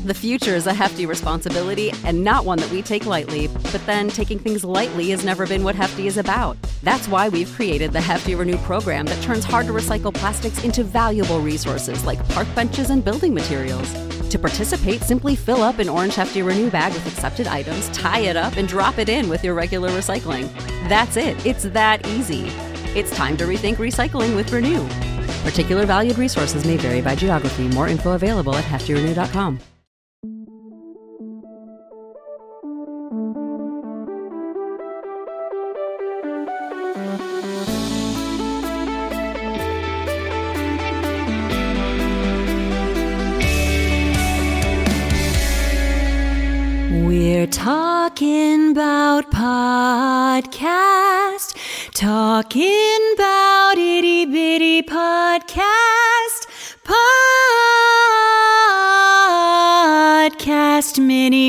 The future is a hefty responsibility and not one that we take lightly. But then taking things lightly has never been what Hefty is about. That's why we've created the Hefty Renew program that turns hard-to-recycle plastics into valuable resources like park benches and building materials. To participate, simply fill up an orange Hefty Renew bag with accepted items, tie it up, and drop it in with your regular recycling. That's it. It's that easy. It's time to rethink recycling with Renew. Particular valued resources may vary by geography. More info available at heftyrenew.com. We're talking about podcast, talking about itty bitty podcast, podcast mini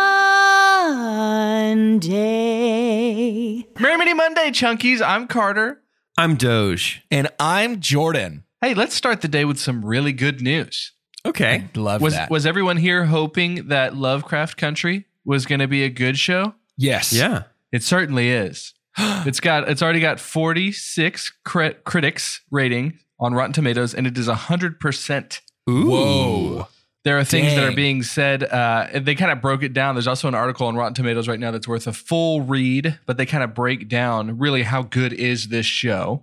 Monday. Merry Mini Monday, Chunkies. I'm Carter. I'm Doge. And I'm Jordan. Hey, let's start the day with some really good news. Okay. Love that. Was everyone here hoping that Lovecraft Country was going to be a good show? Yes. Yeah. It certainly is. It's already got 46 critics rating on Rotten Tomatoes, and it is 100%. Ooh. Whoa. There are things that are Dang. being said. They kind of broke it down. There's also an article on Rotten Tomatoes right now that's worth a full read, but they kind of break down really how good is this show.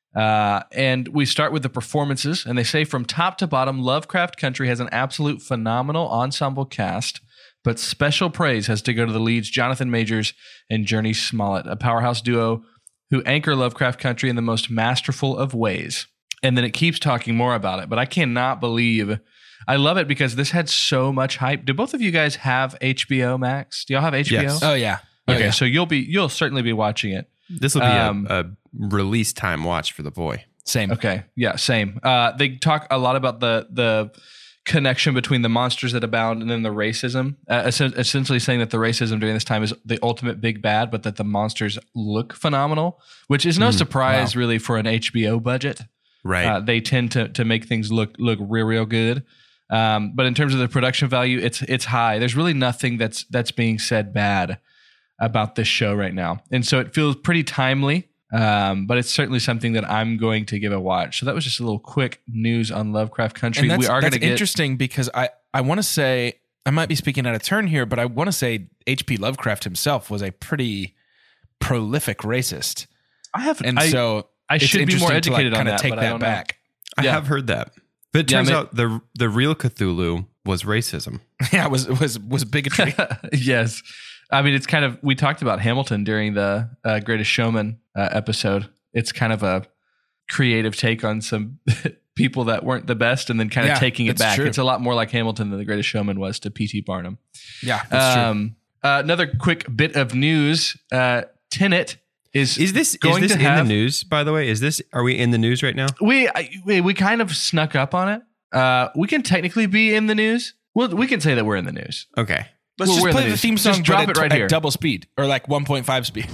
And we start with the performances, and they say from top to bottom, Lovecraft Country has an absolute phenomenal ensemble cast, but special praise has to go to the leads Jonathan Majors and Journey Smollett, a powerhouse duo who anchor Lovecraft Country in the most masterful of ways. And then it keeps talking more about it, but I cannot believe... I love it because this had so much hype. Do both of you guys have HBO Max? Do y'all have HBO? Yes. Oh, yeah. Okay, yeah. so you'll certainly be watching it. This will be a release time watch for the boy. Same. Okay, yeah, same. They talk a lot about the connection between the monsters that abound and then the racism. Essentially saying that the racism during this time is the ultimate big bad, but that the monsters look phenomenal, which is no surprise really for an HBO budget. Right. They tend to make things look real good. But in terms of the production value, it's high. There's really nothing that's being said bad about this show right now. And so it feels pretty timely, but it's certainly something that I'm going to give a watch. So that was just a little quick news on Lovecraft Country. And We are going to that's interesting because I want to say, I might be speaking out of turn here, but I want to say H.P. Lovecraft himself was a pretty prolific racist. I should be more educated on that, take but I that don't know. back. I Yeah. have heard that. But it turns out the real Cthulhu was racism. Yeah, it was bigotry. Yes. I mean, it's kind of, we talked about Hamilton during the Greatest Showman episode. It's kind of a creative take on some people that weren't the best and then kind of taking it that's back. true. It's a lot more like Hamilton than the Greatest Showman was to P.T. Barnum. Yeah, that's true. Another quick bit of news. Tenet is Is going this to in the have, news, by the way? Are we in the news right now? We kind of snuck up on it. We can technically be in the news. Well, we can say that we're in the news. Okay. Let's we're just in play the the news. theme song. Just drop but it right at here. double speed or like 1.5 speed.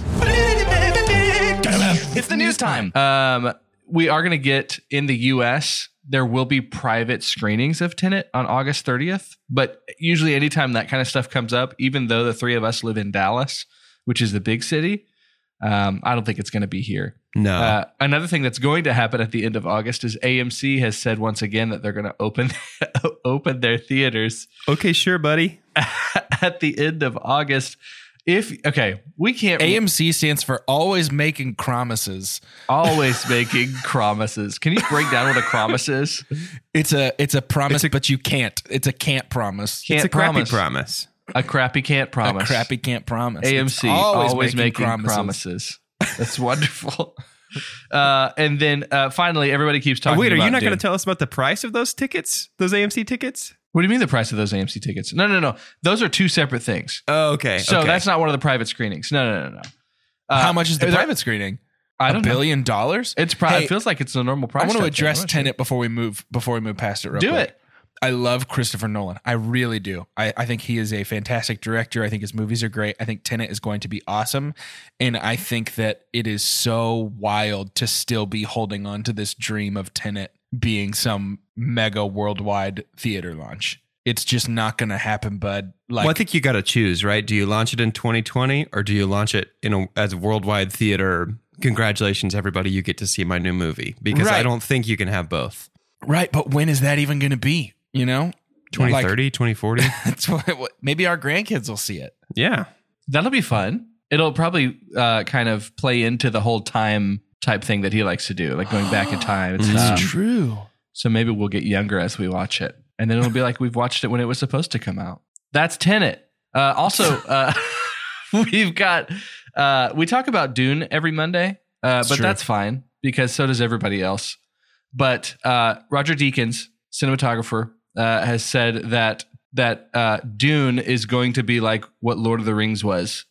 It's the news time. We are going to get in the U.S. There will be private screenings of Tenet on August 30th. But usually anytime that kind of stuff comes up, even though the three of us live in Dallas, which is the big city, I don't think it's going to be here. No. Another thing that's going to happen at the end of August is AMC has said once again that they're going to open their theaters Okay, sure, buddy. at the end of August. We can't AMC stands for always making promises. always making promises. Can you break down what a promise is? It's a promise, but you can't. It's a can't promise. Can't It's a crappy promise. promise. A crappy can't promise. A crappy can't promise. AMC It's always making promises. That's wonderful. And then finally, everybody keeps talking. Wait, are you about not going Dune. to tell us about the price of those tickets? Those AMC tickets? What do you mean the price of those AMC tickets? No. Those are two separate things. Oh, okay. So okay. that's not one of the private screenings. No. How much is the are there- private screening? I don't $1 know. billion? It feels like it's a normal price. I want to type thing. address I'm not sure. Tenet before we move past it. Real Do quick. it. I love Christopher Nolan. I really do. I think he is a fantastic director. I think his movies are great. I think Tenet is going to be awesome. And I think that it is so wild to still be holding on to this dream of Tenet being some mega worldwide theater launch. it's just not going to happen, bud. Like, well, I think you got to choose, right? Do you launch it in 2020 or do you launch it as a worldwide theater? Congratulations, everybody. You get to see my new movie, because I don't think you can have both. Right. But when is that even going to be? 2030, 2040. That's maybe our grandkids will see it. Yeah. That'll be fun. It'll probably kind of play into the whole time type thing that he likes to do, like going back in time and stuff. That's true. So maybe we'll get younger as we watch it. And then it'll be like we've watched it when it was supposed to come out. That's Tenet. Also, we've got, we talk about Dune every Monday, but that's fine because so does everybody else. But Roger Deakins, cinematographer, has said that Dune is going to be like what Lord of the Rings was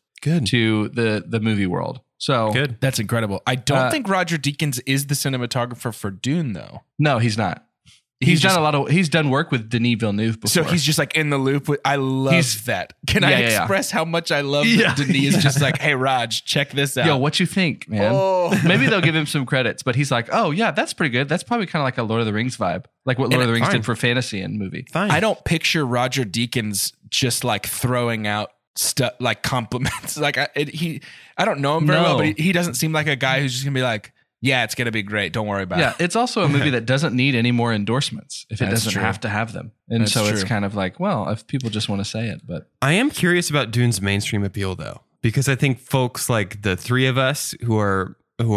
to the movie world. So good. That's incredible. I don't think Roger Deakins is the cinematographer for Dune, though. No, he's not. He's done work with Denis Villeneuve before. So he's just like in the loop. I love that. Can I express how much I love that Denis is just like, hey, Raj, check this out. Yo, what you think, man? Oh. Maybe they'll give him some credits, but he's like, oh, yeah, that's pretty good. That's probably kind of like a Lord of the Rings vibe, like what Lord of the Rings did for fantasy and movie. Fine. I don't picture Roger Deakins just like throwing out stuff like compliments. Like I don't know him very well, but he doesn't seem like a guy who's just gonna be like, yeah, it's gonna be great. Don't worry about it. Yeah, it's also a movie that doesn't need any more endorsements if it doesn't have to have them. And it's kind of like, well, if people just want to say it. But I am curious about Dune's mainstream appeal, though, because I think folks like the three of us who are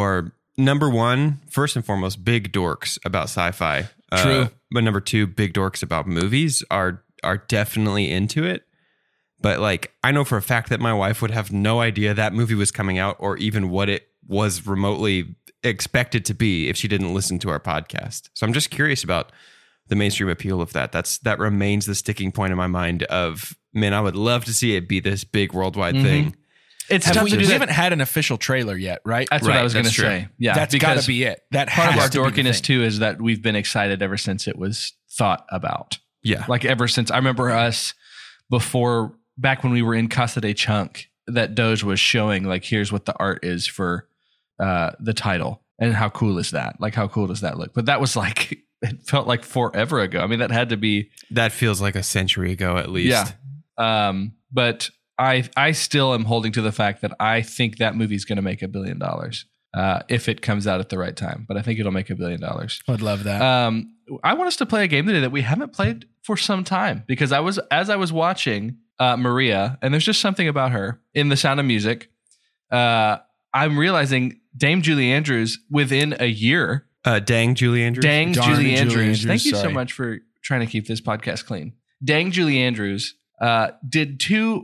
number one, first and foremost, big dorks about sci-fi. True. But number two, big dorks about movies are definitely into it. But like, I know for a fact that my wife would have no idea that movie was coming out or even what it was remotely expected to be if she didn't listen to our podcast. So I'm just curious about the mainstream appeal of that. That remains the sticking point in my mind of, man, I would love to see it be this big worldwide thing. It's tough to do. We haven't had an official trailer yet, right? That's what I was going to say. Yeah, that's got to be it. That part has of our dorkiness too is that we've been excited ever since it was thought about. Yeah, like ever since I remember us back when we were in Casa de Chunk, that Doge was showing like, here's what the art is for the title, and how cool is that? Like, how cool does that look? But that was like, it felt like forever ago. I mean, that feels like a century ago at least. Yeah. But I still am holding to the fact that I think that movie's going to make $1 billion if it comes out at the right time. But I think it'll make $1 billion. I'd love that. I want us to play a game today that we haven't played for some time, because as I was watching Maria, and there's just something about her in The Sound of Music, I'm realizing Dame Julie Andrews within a year. Dang Julie Andrews. Dang Julie Andrews. Thank you so much for trying to keep this podcast clean. Dang Julie Andrews did two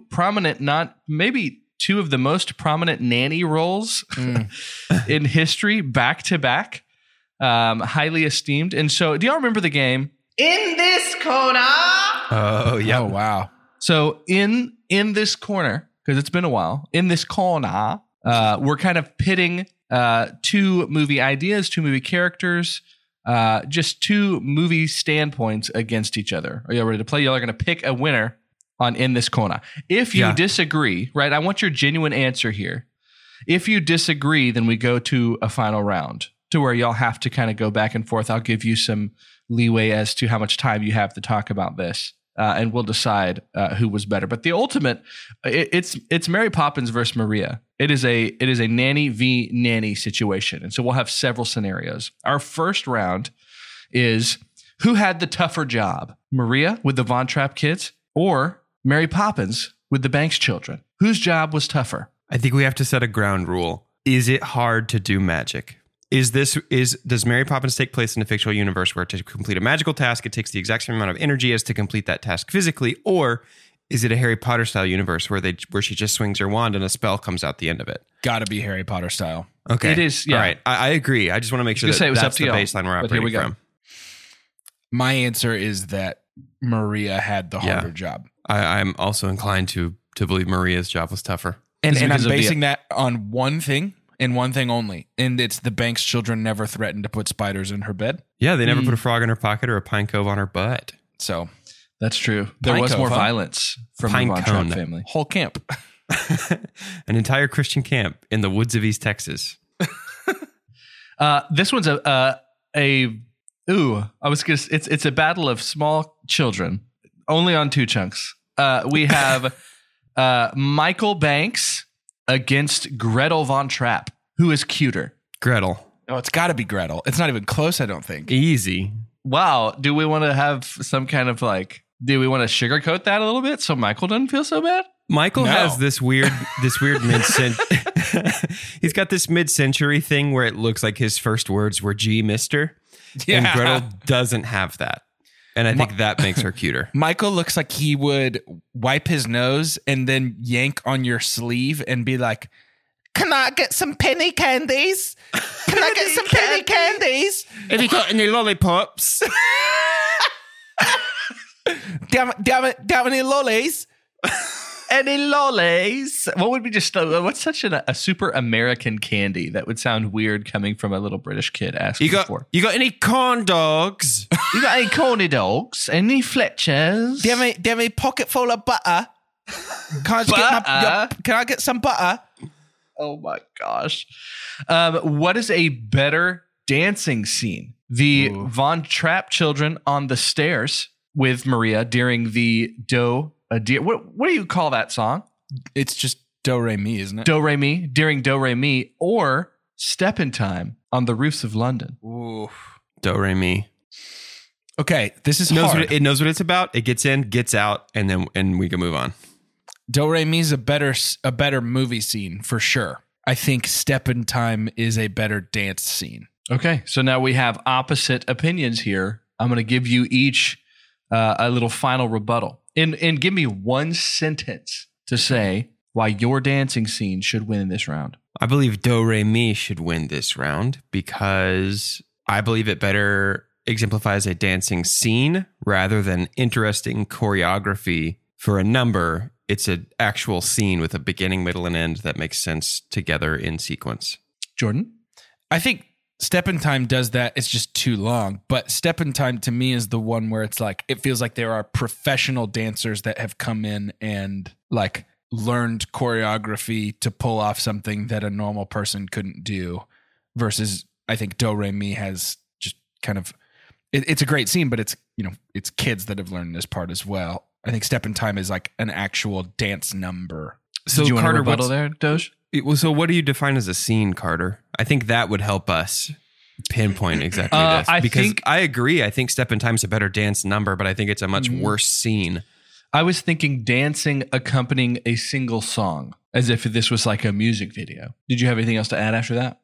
of the most prominent nanny roles in history, back to back, highly esteemed. And so, do y'all remember the game? In this corner. Oh, yeah. Oh, wow. So in this corner, because it's been a while, in this corner, we're kind of pitting two movie ideas, two movie characters, just two movie standpoints against each other. Are y'all ready to play? Y'all are going to pick a winner on In This Corner. If you disagree, right, I want your genuine answer here. If you disagree, then we go to a final round to where y'all have to kind of go back and forth. I'll give you some leeway as to how much time you have to talk about this. And we'll decide who was better. But the ultimate, it's Mary Poppins versus Maria. It is a nanny v nanny situation, and so we'll have several scenarios. Our first round is who had the tougher job, Maria with the Von Trapp kids, or Mary Poppins with the Banks children? Whose job was tougher? I think we have to set a ground rule. Is it hard to do magic? Does Mary Poppins take place in a fictional universe where to complete a magical task, it takes the exact same amount of energy as to complete that task physically? Or is it a Harry Potter style universe where she just swings her wand and a spell comes out the end of it? Gotta be Harry Potter style. Okay. It is. Yeah. All right. I agree. I just want to make sure that's the baseline we're operating from. My answer is that Maria had the harder job. I'm also inclined to believe Maria's job was tougher. And I'm basing that on one thing. And one thing only, and it's the Banks children never threatened to put spiders in her bed. Yeah, they never put a frog in her pocket or a pine cove on her butt. So that's true. There was more violence from the Von Trapp family. Whole camp. An entire Christian camp in the woods of East Texas. This one's it's a battle of small children. Only on two chunks. We have Michael Banks against Gretel Von Trapp. Who is cuter? Gretel. Oh, it's got to be Gretel. It's not even close, I don't think. Easy. Wow. Do we want to have some kind of like, do we want to sugarcoat that a little bit so Michael doesn't feel so bad? Michael No. has this weird he's got this mid-century thing where it looks like his first words were "Gee, mister." Yeah. And Gretel doesn't have that. And I think that makes her cuter. Michael looks like he would wipe his nose and then yank on your sleeve and be like, "Can I get some penny candies? Can I get some penny candies? Have you got any lollipops? Damn it, any lollies?" Any lollies? What would be just what's such a super American candy that would sound weird coming from a little British kid asking for? You got any corn dogs? You got any corny dogs? Any Fletchers? Damn it, pocket full of butter. Can I get some butter? Oh my gosh. What is a better dancing scene? The Von Trapp children on the stairs with Maria during the what do you call that song? It's just Do Re Mi, isn't it? Do Re Mi, during Do Re Mi, or Step in Time on the roofs of London. Ooh. Do re mi. Okay, this is Knows hard. what it knows what it's about. It gets in, gets out, and we can move on. Do Re Mi is a better movie scene for sure. I think Step in Time is a better dance scene. Okay, so now we have opposite opinions here. I'm going to give you each a little final rebuttal. And give me one sentence to say why your dancing scene should win in this round. I believe Do Re Mi should win this round because I believe it better exemplifies a dancing scene rather than interesting choreography for a number. It's an actual scene with a beginning, middle, and end that makes sense together in sequence. Jordan? I think Step in Time does that. It's just too long. But Step in Time to me is the one where it's like, it feels like there are professional dancers that have come in and like learned choreography to pull off something that a normal person couldn't do. Versus I think Do Re Mi has just kind of, it's a great scene, but it's kids that have learned this part as well. I think Step in Time is like an actual dance number. So do you want Carter, a rebuttal there, Doge? So what do you define as a scene, Carter? I think that would help us pinpoint exactly this. I agree. I think Step in Time is a better dance number, but I think it's a much worse scene. I was thinking dancing accompanying a single song, as if this was like a music video. Did you have anything else to add after that?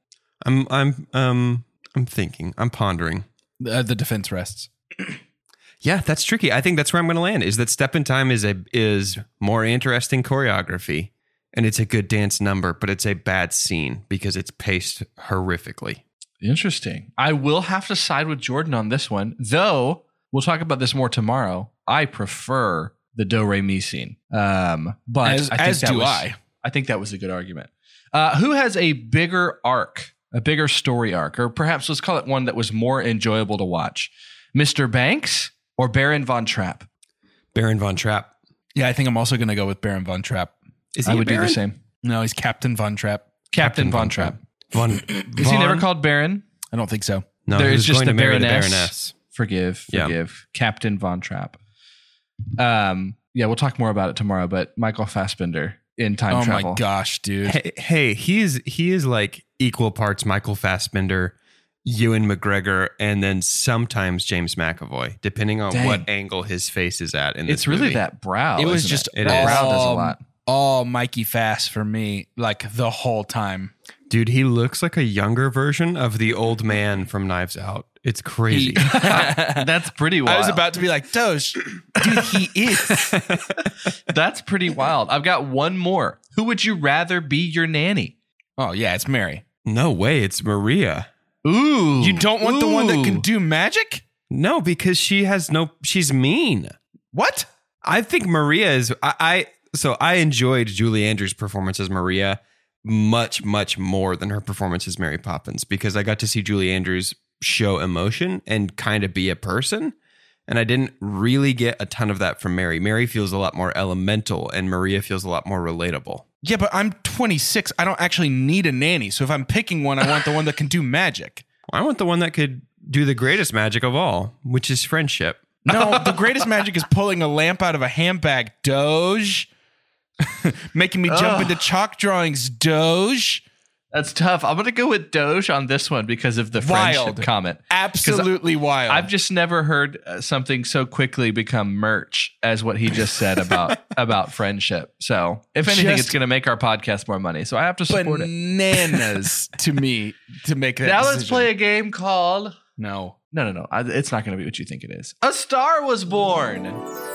I'm thinking. I'm pondering. The defense rests. Yeah, that's tricky. I think that's where I'm going to land. Is that Step in Time is more interesting choreography, and it's a good dance number, but it's a bad scene because it's paced horrifically. Interesting. I will have to side with Jordan on this one, though we'll talk about this more tomorrow. I prefer the Do Re Mi scene, but I think that was a good argument. Who has a bigger arc, a bigger story arc, or perhaps let's call it one that was more enjoyable to watch? Mr. Banks or Baron Von Trapp? Baron Von Trapp. Yeah, I think I'm also going to go with Baron Von Trapp. Is he I a would do Baron? the same. No, he's Captain Von Trapp. Captain Von Trapp. Is he never called Baron? I don't think so. No, There he is was just going the to marry Baroness. Forgive. Yeah. Captain Von Trapp. Yeah, we'll talk more about it tomorrow, but Michael Fassbender in time travel. Oh my gosh, dude. Hey, he is like equal parts Michael Fassbender, Ewan McGregor, and then sometimes James McAvoy, depending on Dang. what angle his face is at in this It's really movie. that brow. It was isn't just it? That brow does a lot. all Mikey Fass for me, like the whole time. Dude, he looks like a younger version of the old man from Knives Out. It's crazy. That's pretty wild. I was about to be like, Doge, dude, he is. That's pretty wild. I've got one more. Who would you rather be your nanny? Oh, yeah, it's Mary. No way, it's Maria. Ooh. You don't want the one that can do magic? No, because she's mean. What? I think Maria is so I enjoyed Julie Andrews' performance as Maria much, much more than her performance as Mary Poppins, because I got to see Julie Andrews show emotion and kind of be a person. And I didn't really get a ton of that from Mary. Mary feels a lot more elemental and Maria feels a lot more relatable. Yeah, but I'm 26. I don't actually need a nanny. So if I'm picking one, I want the one that can do magic. I want the one that could do the greatest magic of all, which is friendship. No, the greatest magic is pulling a lamp out of a handbag. Doge. Making me jump into chalk drawings. Doge. That's tough. I'm going to go with Doge on this one because of the friendship comment. Absolutely wild. I've just never heard something so quickly become merch as what he just said about friendship. So if anything, it's going to make our podcast more money. So I have to support it. Bananas to me to make that Now decision. let's play a game called... No. No. It's not going to be what you think it is. A Star Was Born.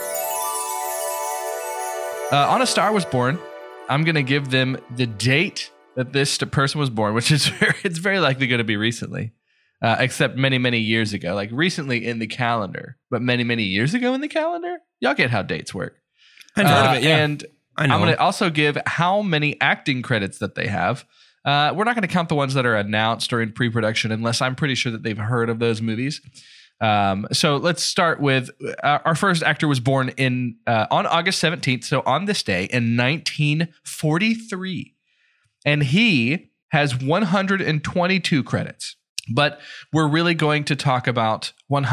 On A Star Was Born, I'm going to give them the date that this person was born, which is it's very likely going to be recently, except many, many years ago. Like recently in the calendar, but many, many years ago in the calendar. Y'all get how dates work. I know. Heard of it, yeah. And I'm going to also give how many acting credits that they have. We're not going to count the ones that are announced or in pre-production unless I'm pretty sure that they've heard of those movies. So let's start with our first actor was born on August 17th. So on this day in 1943. And he has 122 credits, but we're really going to talk about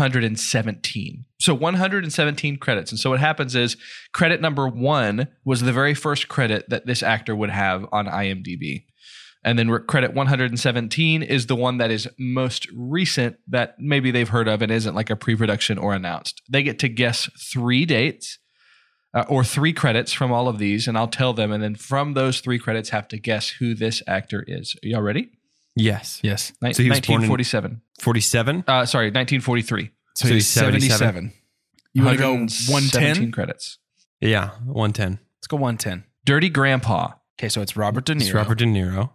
117. So 117 credits. And so what happens is credit number 1 was the very first credit that this actor would have on IMDb. And then credit 117 is the one that is most recent that maybe they've heard of and isn't like a pre-production or announced. They get to guess 3 dates. Or 3 credits from all of these, and I'll tell them. And then from those 3 credits, have to guess who this actor is. Are y'all ready? Yes. Yes. So he was 1947. 47? Sorry, 1943. So he's 77. You want to go 110 credits? Yeah, 110. Let's go 110. Dirty Grandpa. Okay, so it's Robert De Niro. It's Robert De Niro.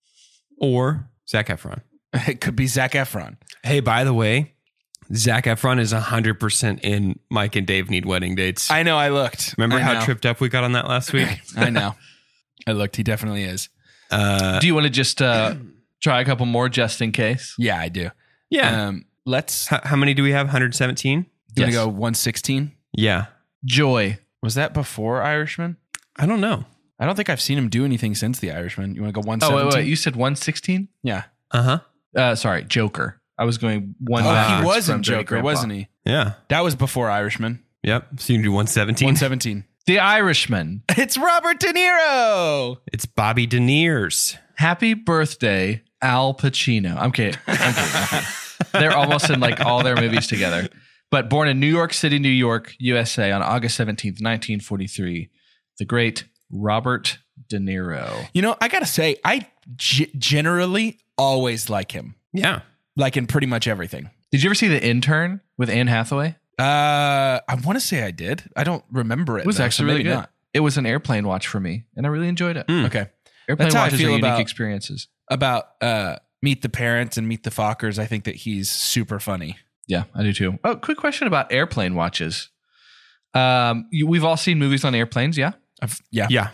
Or Zac Efron. It could be Zac Efron. Hey, by the way, Zac Efron is 100% in Mike and Dave Need Wedding Dates. I know, I looked. Remember how know. tripped up we got on that last week? I know. I looked. He definitely is. Do you want to just try a couple more just in case? Yeah, I do. Yeah. Let's... How many do we have? 117? Do you want to go 116? Yeah. Joy. Was that before Irishman? I don't know. I don't think I've seen him do anything since The Irishman. You want to go 117? Wait. You said 116? Yeah. Uh-huh. Sorry, Joker. I was going one. He backwards was from in Dirty Joker, Grandpa. wasn't he? Yeah. That was before Irishman. Yep. So you can do 117? 117. The Irishman. It's Robert De Niro. It's Bobby De Niro's. Happy birthday, Al Pacino. I'm kidding. They're almost in like all their movies together. But born in New York City, New York, USA on August 17th, 1943, the great Robert De Niro. You know, I got to say, I generally always like him. Yeah. Like in pretty much everything. Did you ever see The Intern with Anne Hathaway? I want to say I did. I don't remember it. It was though, actually so really maybe good. not. It was an airplane watch for me, and I really enjoyed it. Okay. Airplane That's how I watches feel are unique about- experiences. About Meet the Parents and Meet the Fockers, I think that he's super funny. Yeah, I do too. Oh, quick question about airplane watches. We've all seen movies on airplanes, yeah? Yeah.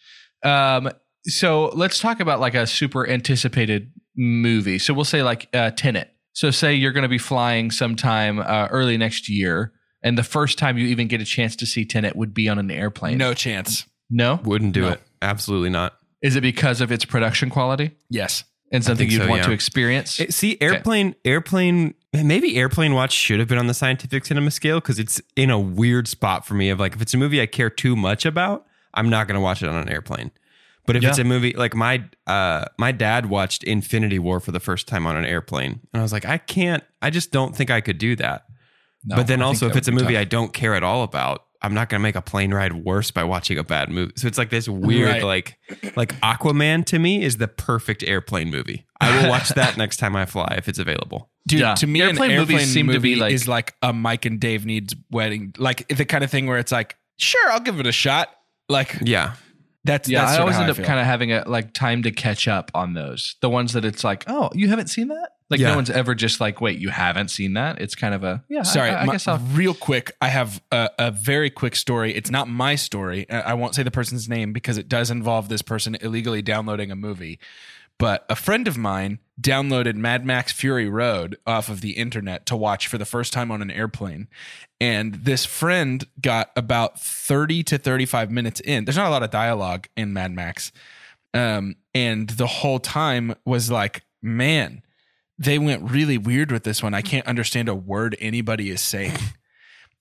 So let's talk about like a super anticipated movie. So we'll say like Tenet. So say you're going to be flying sometime early next year, and the first time you even get a chance to see Tenet would be on an airplane. No chance. No? Wouldn't do No. it. Absolutely not. Is it because of its production quality Yes. and something think you'd so, want yeah. to experience? See, airplane, maybe Airplane Watch should have been on the scientific cinema scale because it's in a weird spot for me of like, if it's a movie I care too much about, I'm not going to watch it on an airplane. But if it's a movie like my dad watched Infinity War for the first time on an airplane, and I was like, I just don't think I could do that. No, but then I also, think if that it's a would be movie tough. I don't care at all about, I'm not going to make a plane ride worse by watching a bad movie. So it's like this weird, Right. like Aquaman to me is the perfect airplane movie. I will watch that next time I fly if it's available. Dude, Yeah. to me, Airplane an movies airplane seem to movie be like- is like a Mike and Dave Needs Wedding. Like the kind of thing where it's like, sure, I'll give it a shot. Like Yeah. that's Yeah, that's I sort always of how end I up feel. kind of having a like time to catch up on those. The ones that it's like, oh, you haven't seen that? Like Yeah. no one's ever just like, wait, you haven't seen that? It's kind of a Sorry, I guess I'll. real quick. I have a very quick story. It's not my story. I won't say the person's name because it does involve this person illegally downloading a movie. But a friend of mine downloaded Mad Max Fury Road off of the internet to watch for the first time on an airplane. And this friend got about 30 to 35 minutes in. There's not a lot of dialogue in Mad Max. And the whole time was like, man, they went really weird with this one. I can't understand a word anybody is saying.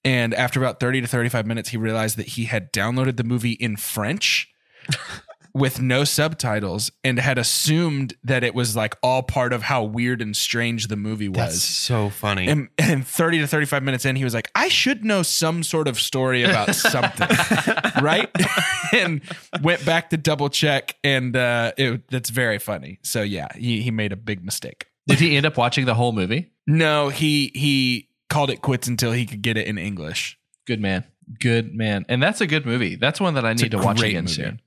And after about 30 to 35 minutes, he realized that he had downloaded the movie in French with no subtitles and had assumed that it was like all part of how weird and strange the movie was. That's so funny. And 30 to 35 minutes in, he was like, I should know some sort of story about something. Right? And went back to double check. And that's very funny. So yeah, he made a big mistake. Did he end up watching the whole movie? No, he called it quits until he could get it in English. Good man. Good man. And that's a good movie. That's one that I need to watch again soon.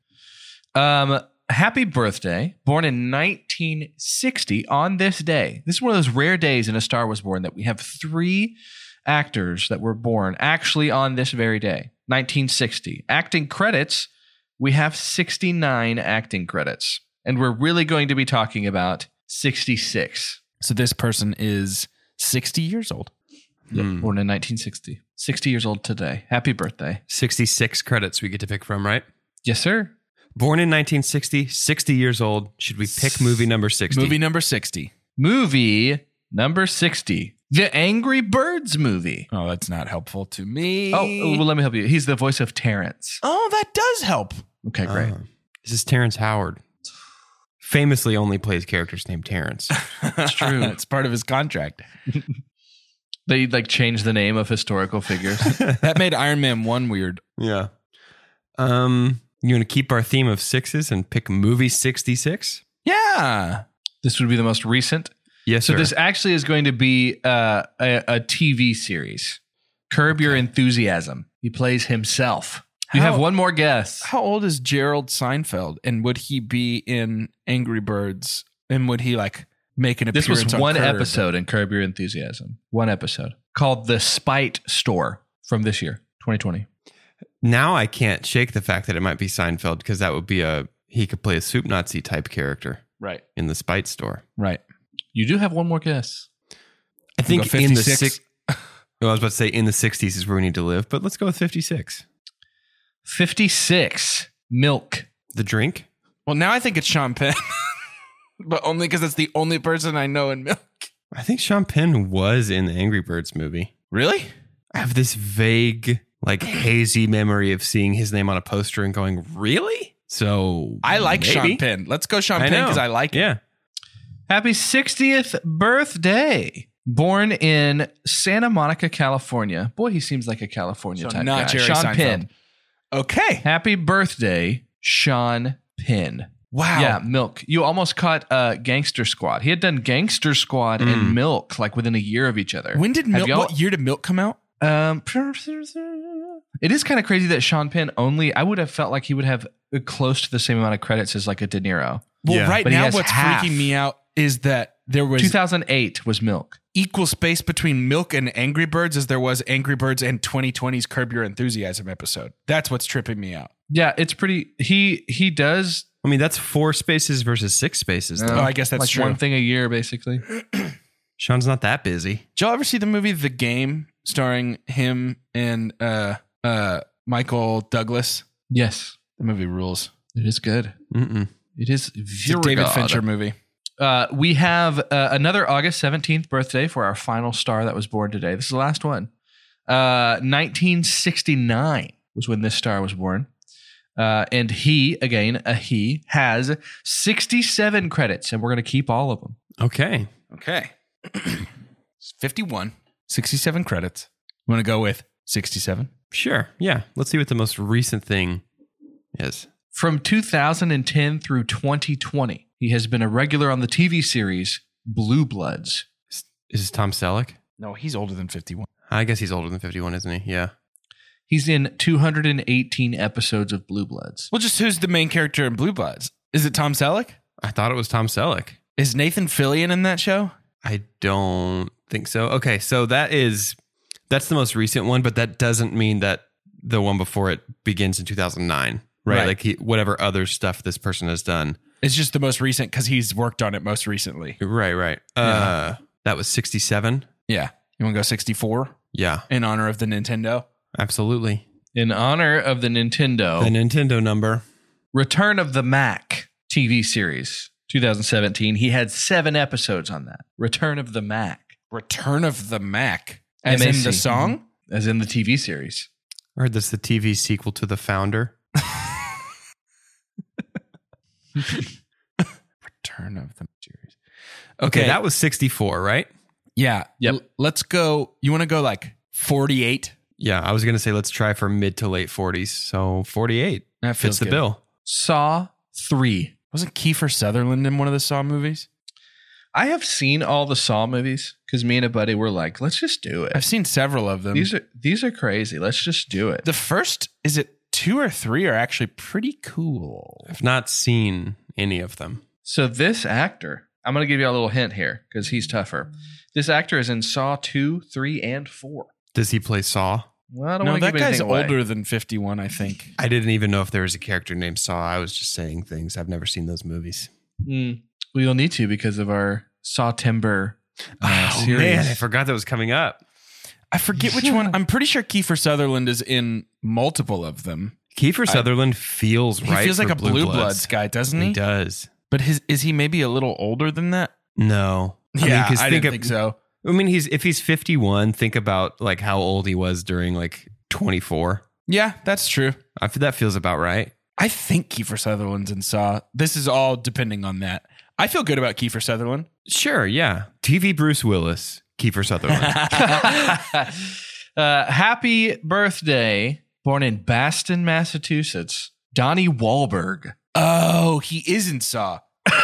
Happy birthday. Born in 1960 on this day. This is one of those rare days in A Star Was Born that we have 3 actors that were born actually on this very day. 1960. Acting credits, we have 69 acting credits. And we're really going to be talking about 66. So this person is 60 years old. Yep, born in 1960. 60 years old today. Happy birthday. 66 credits we get to pick from, right? Yes, sir. Born in 1960, 60 years old. Should we pick movie number 60? Movie number 60. Movie number 60. The Angry Birds movie. Oh, that's not helpful to me. Oh, well, let me help you. He's the voice of Terrence. Oh, that does help. Okay, great. This is Terrence Howard. Famously only plays characters named Terrence. It's true. It's part of his contract. They like changed the name of historical figures. That made Iron Man 1 weird. Yeah. You want to keep our theme of 6s and pick movie 66? Yeah. This would be the most recent. Yes, So sir. this actually is going to be a TV series. Curb Your Enthusiasm. He plays himself. You have one more guess. How old is Gerald Seinfeld? And would he be in Angry Birds? And would he like make an This appearance was on one Curb? episode in Curb Your Enthusiasm. One episode called The Spite Store from this year, 2020. Now I can't shake the fact that it might be Seinfeld because that would be he could play a soup Nazi type character Right. in the Spite Store. Right. You do have one more guess. I think Go in the 56. I was about to say in the 60s is where we need to live, but let's go with 56. 56. Milk. The drink? Well, now I think it's Sean Penn. But only because that's the only person I know in Milk. I think Sean Penn was in the Angry Birds movie. Really? I have this vague, like hazy memory of seeing his name on a poster and going, really? So I like maybe. Sean Penn. Let's go Sean I Penn know. because I like him. Yeah. Happy 60th birthday. Born in Santa Monica, California. Boy, he seems like a California So type not guy. Jerry Sean Seinfeld. Penn. Okay. Happy birthday, Sean Penn. Wow. Yeah, Milk. You almost caught Gangster Squad. He had done Gangster Squad and Milk like within a year of each other. When did Have Milk? y'all- What year did Milk come out? It is kind of crazy that Sean Penn I would have felt like he would have close to the same amount of credits as like a De Niro. Well, Yeah. right But he now, has what's half. freaking me out is that there was 2008 was Milk. equal space between Milk and Angry Birds as there was Angry Birds and 2020's Curb Your Enthusiasm episode. That's what's tripping me out. Yeah, it's pretty. He does. I mean, that's 4 spaces versus 6 spaces, though. Oh, I guess that's like true. one thing a year, basically. Sean's not that busy. Did y'all ever see the movie The Game starring him and Michael Douglas? Yes, The movie rules. it is good. Mm-mm. It is It's a David Fincher movie. We have another August 17th birthday for our final star that was born today. This is the last one. 1969 was when this star was born. And he has 67 credits, and we're going to keep all of them. Okay. Okay. It's 51, 67 credits. You want to go with 67? Sure. Yeah. Let's see what the most recent thing is. From 2010 through 2020, he has been a regular on the TV series Blue Bloods. Is this Tom Selleck? No, he's older than 51. I guess he's older than 51, isn't he? Yeah. He's in 218 episodes of Blue Bloods. Well, just who's the main character in Blue Bloods? Is it Tom Selleck? I thought it was Tom Selleck. Is Nathan Fillion in that show? I don't think so. Okay, so that's the most recent one, but that doesn't mean that the one before it begins in 2009, right? Right. Like whatever other stuff this person has done. It's just the most recent because he's worked on it most recently. Right. Yeah. That was 67. Yeah. You want to go 64 Yeah, in honor of the Nintendo? absolutely. In honor of the Nintendo, The Nintendo number. Return of the Mac TV series, 2017. He had 7 episodes on that. Return of the Mac. Return of the Mac. As MAC. in the song? as in the TV series. I heard that's the TV sequel to The Founder. Return of the series. Okay, that was 64, right? Yeah. Yep. Let's go. You want to go like 48? Yeah, I was going to say let's try for mid to late 40s. So 48 That fits feels the good. bill. Saw 3. Wasn't Kiefer Sutherland in one of the Saw movies? I have seen all the Saw movies because me and a buddy were like, let's just do it. I've seen several of them. These are crazy. Let's just do it. The first, is it 2 or 3, are actually pretty cool. I've not seen any of them. So this actor, I'm going to give you a little hint here because he's tougher. This actor is in Saw 2, 3, and 4. Does he play Saw? Well, I don't No, want to that give guy's anything away. older than 51, I think. I didn't even know if there was a character named Saw. I was just saying things. I've never seen those movies. We'll need to because of our Saw Timber series. Man, I forgot that was coming up. I forget which one. I'm pretty sure Kiefer Sutherland is in multiple of them. Kiefer Sutherland feels He right. feels like for a Blue Bloods guy, doesn't he? He does. But is he maybe a little older than that? No. Yeah, 'cause I didn't think so. I mean, if he's 51, think about like how old he was during like 24. Yeah, that's true. That feels about right. I think Kiefer Sutherland's in Saw. This is all depending on that. I feel good about Kiefer Sutherland. Sure, yeah. TV Bruce Willis, Kiefer Sutherland. Happy birthday, born in Boston, Massachusetts, Donnie Wahlberg. Oh, he is in Saw.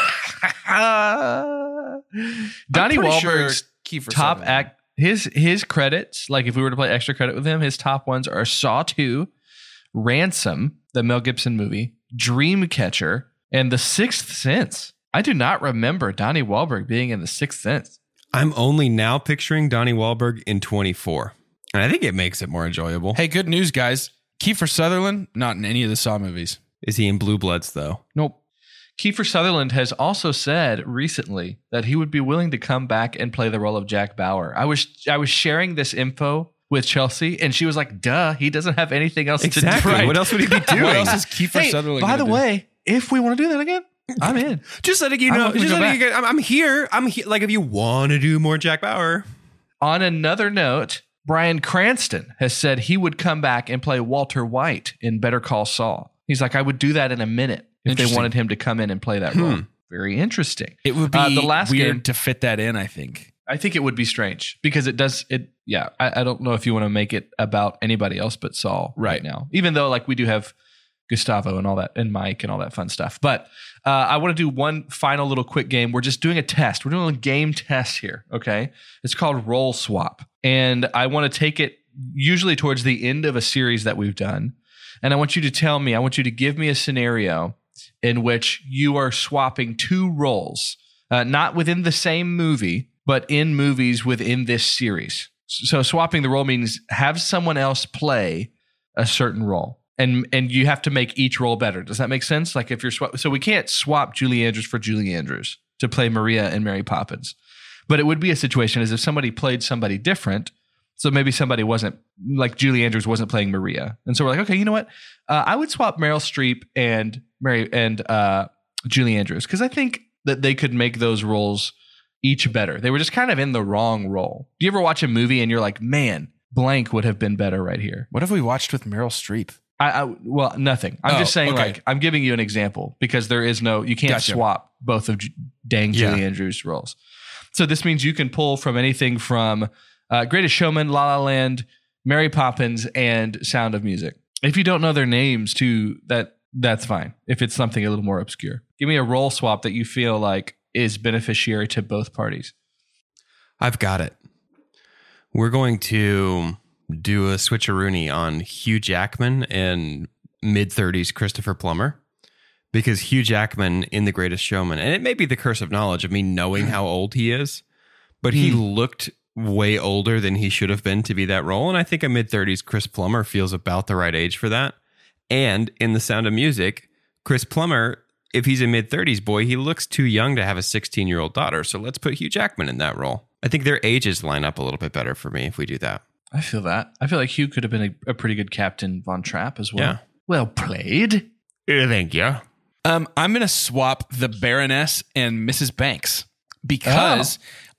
Donnie pretty sure Wahlberg's Kiefer top Sutherland. act. His credits, like if we were to play extra credit with him, his top ones are Saw 2, Ransom, the Mel Gibson movie, Dreamcatcher, and The Sixth Sense. I do not remember Donnie Wahlberg being in The Sixth Sense. I'm only now picturing Donnie Wahlberg in 24. And I think it makes it more enjoyable. Hey, good news, guys. Kiefer Sutherland, not in any of the Saw movies. Is he in Blue Bloods, though? Nope. Kiefer Sutherland has also said recently that he would be willing to come back and play the role of Jack Bauer. I was sharing this info with Chelsea, and she was like, duh, he doesn't have anything else to do. Exactly. What else would he be doing? What else is Kiefer Hey, Sutherland by the gonna do? way, if we want to do that again, I'm in. Just letting you I'm know. not gonna Just go letting you guys, I'm here. I'm here. Like, if you want to do more Jack Bauer. On another note, Bryan Cranston has said he would come back and play Walter White in Better Call Saul. He's like, I would do that in a minute if they Interesting. wanted him to come in and play that role. Very interesting. It would be the last weird game- to fit that in, I think. I think it would be strange because it does it. Yeah, I don't know if you want to make it about anybody else but Saul right now, even though like we do have Gustavo and all that and Mike and all that fun stuff. But I want to do one final little quick game. We're just doing a test. We're doing a game test here. Okay. It's called Role Swap. And I want to take it usually towards the end of a series that we've done. And I want you to give me a scenario in which you are swapping two roles, not within the same movie, but in movies within this series. So swapping the role means have someone else play a certain role, and you have to make each role better. Does that make sense? Like if you're so we can't swap Julie Andrews for Julie Andrews to play Maria and Mary Poppins, but it would be a situation as if somebody played somebody different. So maybe somebody wasn't like Julie Andrews wasn't playing Maria, and so we're like, okay, you know what? I would swap Meryl Streep and Julie Andrews because I think that they could make those roles each better. They were just kind of in the wrong role. Do you ever watch a movie and you're like, man, blank would have been better right here? What have we watched with Meryl Streep? Well, nothing. I'm just saying, okay. like, I'm giving you an example because there is you can't Gotcha. swap both of Julie Andrews' roles. So this means you can pull from anything from Greatest Showman, La La Land, Mary Poppins, and Sound of Music. If you don't know their names too, that's fine. If it's something a little more obscure, give me a role swap that you feel like is beneficiary to both parties. I've got it. We're going to do a switcheroony on Hugh Jackman and mid-30s Christopher Plummer, because Hugh Jackman in The Greatest Showman, and it may be the curse of knowledge of me knowing how old he is, but he looked way older than he should have been to be that role, and I think a mid-30s Chris Plummer feels about the right age for that. And in The Sound of Music, Chris Plummer, if he's a mid-30s boy, he looks too young to have a 16-year-old daughter. So let's put Hugh Jackman in that role. I think their ages line up a little bit better for me if we do that. I feel that. I feel like Hugh could have been a pretty good Captain Von Trapp as well. Yeah. Well played. Thank you. I'm going to swap the Baroness and Mrs. Banks because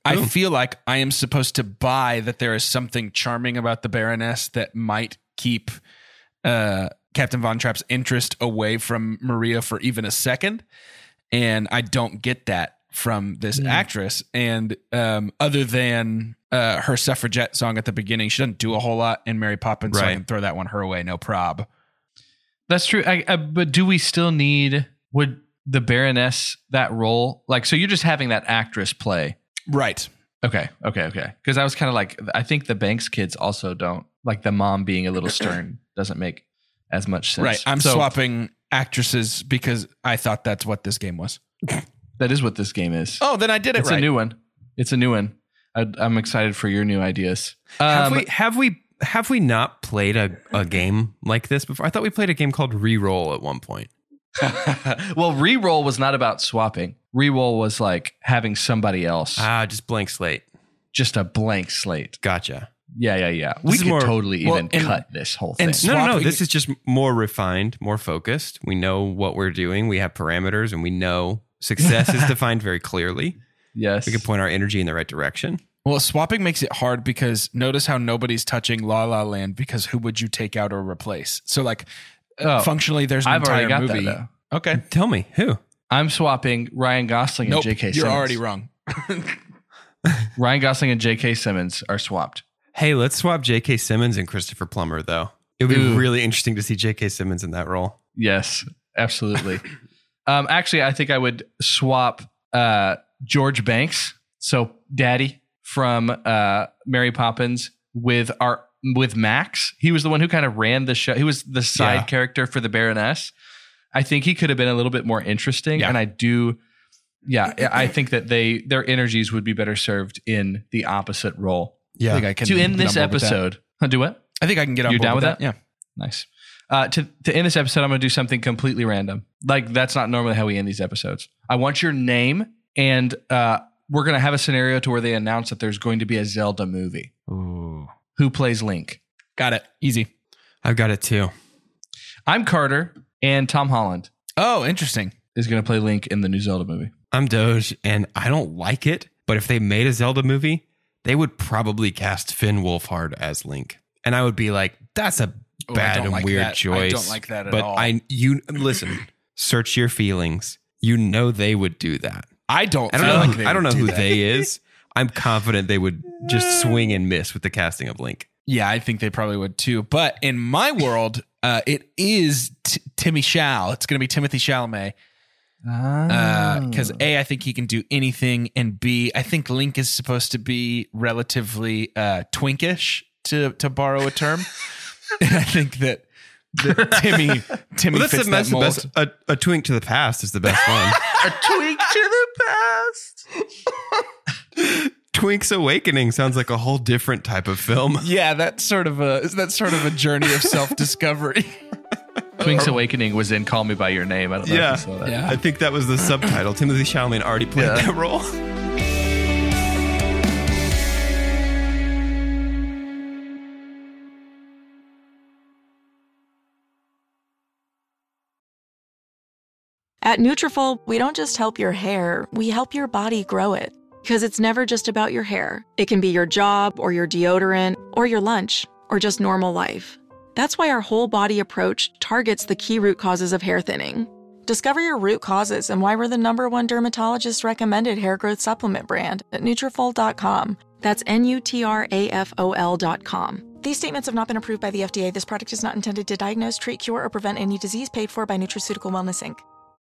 I feel like I am supposed to buy that there is something charming about the Baroness that might keep Captain Von Trapp's interest away from Maria for even a second. And I don't get that from this actress. And other than her suffragette song at the beginning, she doesn't do a whole lot in Mary Poppins, so I can throw that one her way, no prob. That's true. But do we still need, would the Baroness that role? Like, so you're just having that actress play. Right. Okay. Because I was kind of like, I think the Banks kids also don't, like the mom being a little stern doesn't make as much sense. Right. I'm swapping actresses because I thought that's what this game was. That is what this game is. Oh, then I did it it's right. It's a new one. I'm excited for your new ideas. Have we not played a game like this before? I thought we played a game called Reroll at one point. Well, Reroll was not about swapping. Reroll was like having somebody else. Just blank slate. Just a blank slate. Gotcha. Yeah. We could totally even cut this whole thing. No. This is just more refined, more focused. We know what we're doing. We have parameters, and we know success is defined very clearly. Yes. We can point our energy in the right direction. Well, swapping makes it hard because notice how nobody's touching La La Land because who would you take out or replace? So like functionally there's an entire already got movie. That, okay. Tell me, who? I'm swapping Ryan Gosling and J.K. Simmons. You're already wrong. Ryan Gosling and J.K. Simmons are swapped. Hey, let's swap J.K. Simmons and Christopher Plummer, though. It would be really interesting to see J.K. Simmons in that role. Yes, absolutely. Actually, I think I would swap George Banks, so Daddy from Mary Poppins, with Max. He was the one who kind of ran the show. He was the side character for the Baroness. I think he could have been a little bit more interesting, and I think that their energies would be better served in the opposite role. Yeah, I think I can to end this episode. Do what? I think I can get on You're board down with that? Yeah. Nice. To end this episode, I'm going to do something completely random. Like, that's not normally how we end these episodes. I want your name, and we're going to have a scenario to where they announce that there's going to be a Zelda movie. Ooh. Who plays Link? Got it. Easy. I've got it too. I'm Carter, and Tom Holland Oh, interesting. is going to play Link in the new Zelda movie. I'm Doge, and I don't like it, but if they made a Zelda movie, they would probably cast Finn Wolfhard as Link. And I would be like, that's a bad and weird choice. I don't like that at all. But listen, search your feelings. You know they would do that. I don't know who they is. I'm confident they would just swing and miss with the casting of Link. Yeah, I think they probably would too. But in my world, it is Timmy Chal. It's going to be Timothy Chalamet. Because A, I think he can do anything, and B, I think Link is supposed to be relatively twinkish, to borrow a term. And I think that Timmy fits that mold. Best, a twink to the past is the best one. A twink to the past. Twink's Awakening sounds like a whole different type of film. Yeah, that's sort of a journey of self-discovery. Twink's Awakening was in Call Me By Your Name. I don't know if you saw that. Yeah. I think that was the subtitle. Timothy Chalamet already played that role. At Nutrafol, we don't just help your hair, we help your body grow it. Because it's never just about your hair. It can be your job, or your deodorant, or your lunch, or just normal life. That's why our whole body approach targets the key root causes of hair thinning. Discover your root causes and why we're the #1 dermatologist recommended hair growth supplement brand at Nutrafol.com. That's Nutrafol.com. These statements have not been approved by the FDA. This product is not intended to diagnose, treat, cure, or prevent any disease paid for by Nutraceutical Wellness, Inc.